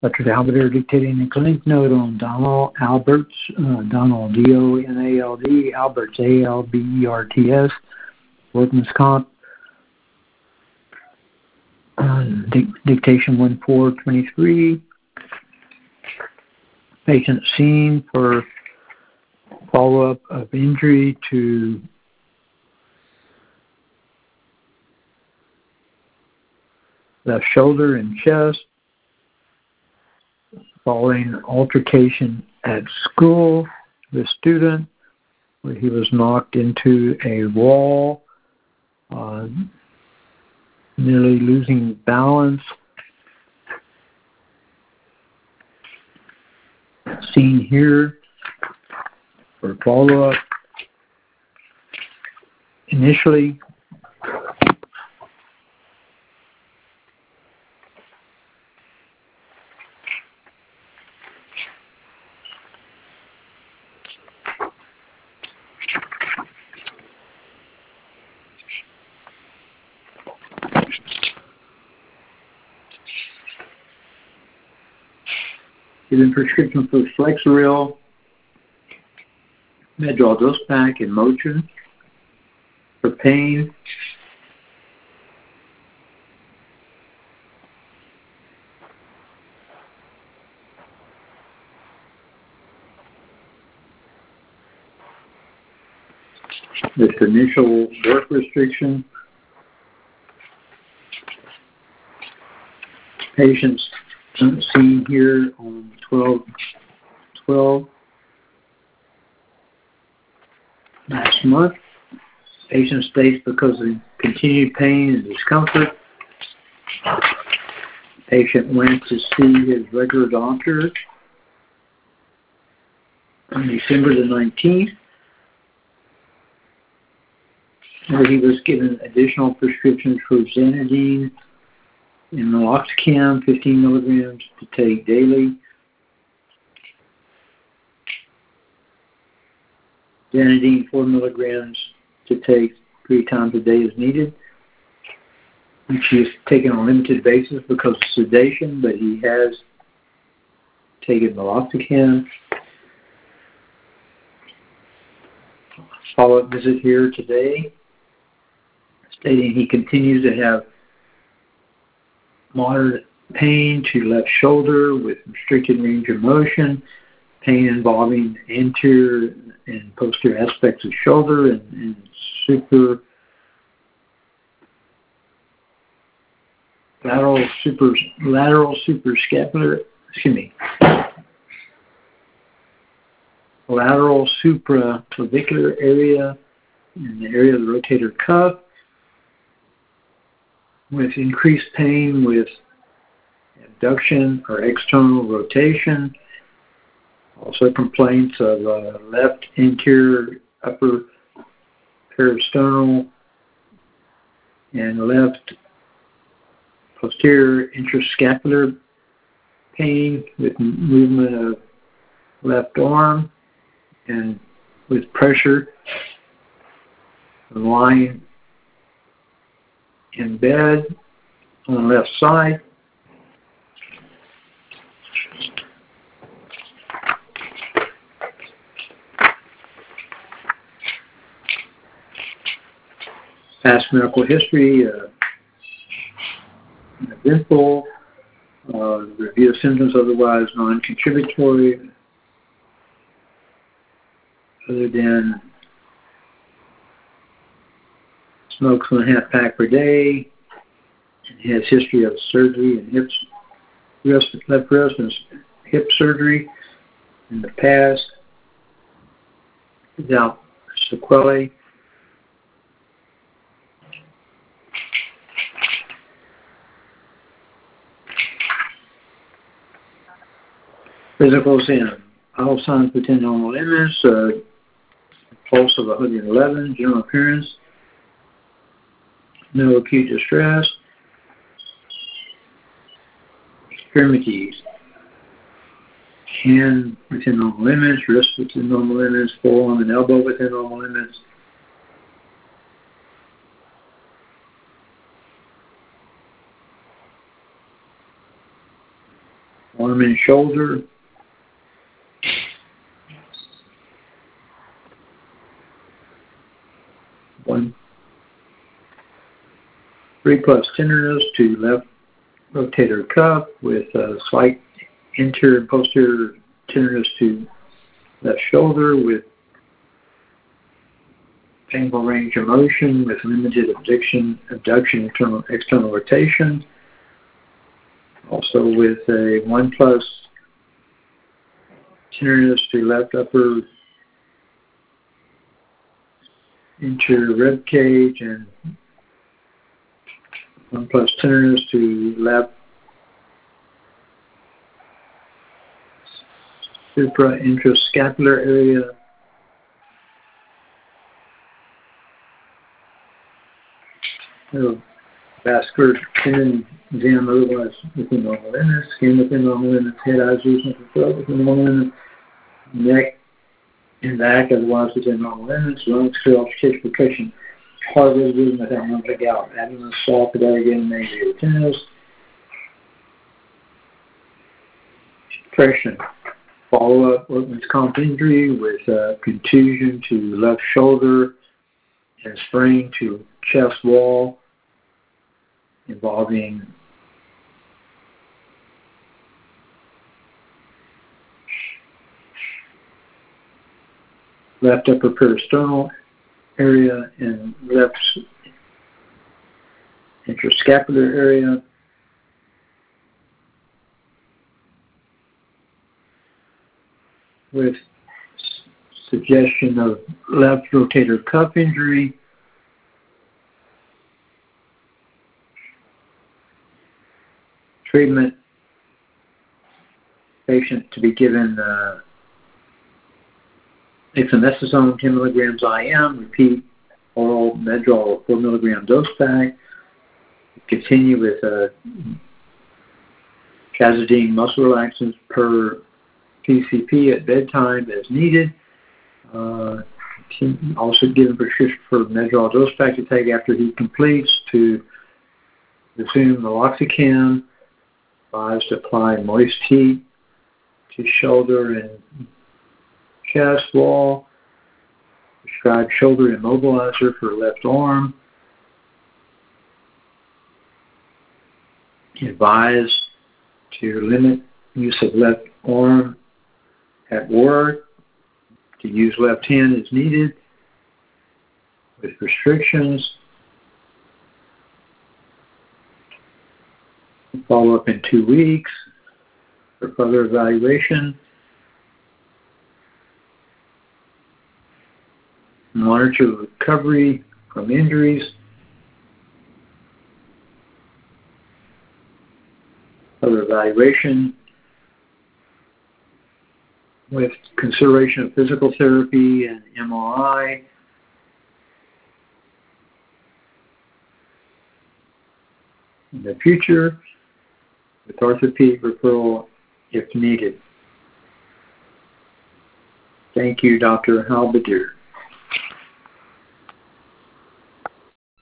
Electrodehydrator dictating a clinic note on Donald Alberts, Donald D-O-N-A-L-D, Alberts A-L-B-E-R-T-S, workman's comp, dictation 1423. Patient seen for follow-up of injury to left shoulder and chest following altercation at school with student where he was knocked into a wall, nearly losing balance. Seen here for follow-up. Initially, given prescription for Flexeril, Medrol dose pack and Motrin for pain. This initial work restriction. Patients seen here on 12/12 last month. Patient states because of continued pain and discomfort. Patient went to see his regular doctor on December the 19th, where he was given additional prescriptions for Xanadine and Meloxicam, 15 milligrams to take daily. Xanadine, 4 milligrams to take 3 times a day as needed. And she is taken on a limited basis because of sedation, but he has taken Meloxicam. Follow-up visit here today, stating he continues to have moderate pain to left shoulder with restricted range of motion, pain involving anterior and posterior aspects of shoulder and lateral suprascapular, lateral supraclavicular area in the area of the rotator cuff, with increased pain with abduction or external rotation. Also complaints of left anterior upper peristernal and left posterior intrascapular pain with movement of left arm and with pressure lying in bed on the left side. Past medical history, eventful, review of symptoms otherwise non-contributory, other than smokes 1.5 pack per day, and has history of surgery and left wrist and hip surgery in the past, without sequelae. Physicals in vital signs within normal limits, pulse of 111, general appearance, no acute distress, extremities, hand within normal limits, wrist within normal limits, forearm and elbow within normal limits. arm and shoulder. One 3+ tenderness to left rotator cuff with a slight anterior and posterior tenderness to left shoulder with painful range of motion with limited abduction, external rotation. Also with a 1+ tenderness to left upper interior rib cage and 1+ tenderness to left supra-intrascapular area. Vascular tendon exam otherwise within normal limits, skin within normal limits, head, eyes, ears, and throat within normal limits, neck and back otherwise within normal limits, lungs, cells, tissue, percussion, heart rhythm without no gout, abdomen soft, without again negative tenderness, depression. Follow-up workman's comp injury with contusion to left shoulder and sprain to chest wall involving left upper peristernal area and left intrascapular area. With suggestion of left rotator cuff injury. Treatment, patient to be given dexamethasone 10 milligrams IM, repeat oral Medrol 4 milligram dose pack. Continue with Cazadine muscle relaxants per PCP at bedtime as needed. Also given prescription for Medrol dose pack to take after he completes to resume meloxicam. Advised to apply moist heat to shoulder and chest wall. Prescribed shoulder immobilizer for left arm. Advised to limit use of left arm at work, to use left hand as needed with restrictions. Follow up in 2 weeks for further evaluation. Monitor recovery from injuries. Further evaluation with consideration of physical therapy and MRI. In the future, with orthopedic referral if needed. Thank you, Dr. Halbadier.